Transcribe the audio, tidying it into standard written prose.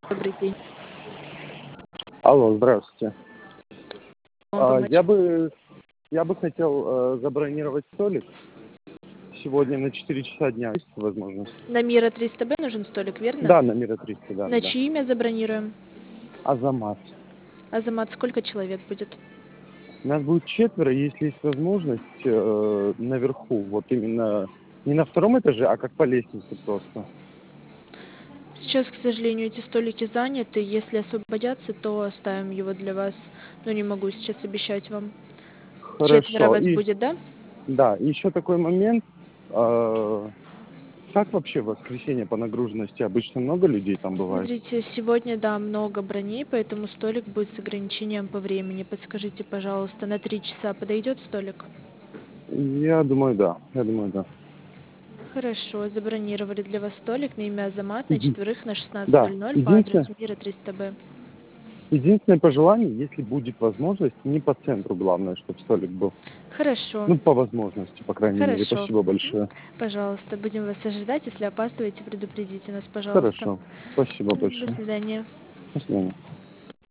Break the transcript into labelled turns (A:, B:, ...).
A: Добрый день.
B: Алло, здравствуйте.
A: Вам помочь?
B: Я бы хотел забронировать столик сегодня на 4 часа дня. Есть возможность?
A: На Мира 300Б нужен столик, верно?
B: Да, на Мира 300, да,
A: На
B: да.
A: чье имя забронируем?
B: Азамат.
A: Азамат, сколько человек будет?
B: Нас будет 4, если есть возможность, наверху, вот именно не на втором этаже, а как по лестнице просто.
A: Сейчас, к сожалению, эти столики заняты. Если освободятся, то оставим его для вас. Но не могу сейчас обещать вам. 4
B: Хорошо.
A: вас
B: И
A: будет, да?
B: да, и еще такой момент. Как вообще в воскресенье по нагруженности? Обычно много людей там бывает?
A: Смотрите, сегодня, да, много броней, поэтому столик будет с ограничением по времени. Подскажите, пожалуйста, на 3 часа подойдет столик?
B: Я думаю, да. Я думаю, да.
A: Хорошо, забронировали для вас столик на имя Азамат на
B: Мгм.
A: четверых на
B: Да.
A: 16:00 по
B: Единственное,
A: адресу Мира 300Б.
B: Единственное пожелание, если будет возможность, не по центру, главное, чтобы столик был.
A: Хорошо,
B: Ну, по возможности, по крайней мере.
A: хорошо.
B: Спасибо
A: Мгм.
B: большое.
A: Пожалуйста, будем вас ожидать. Если опаздываете, предупредите нас, пожалуйста.
B: Хорошо. Спасибо
A: До
B: большое.
A: свидания.
B: До свидания.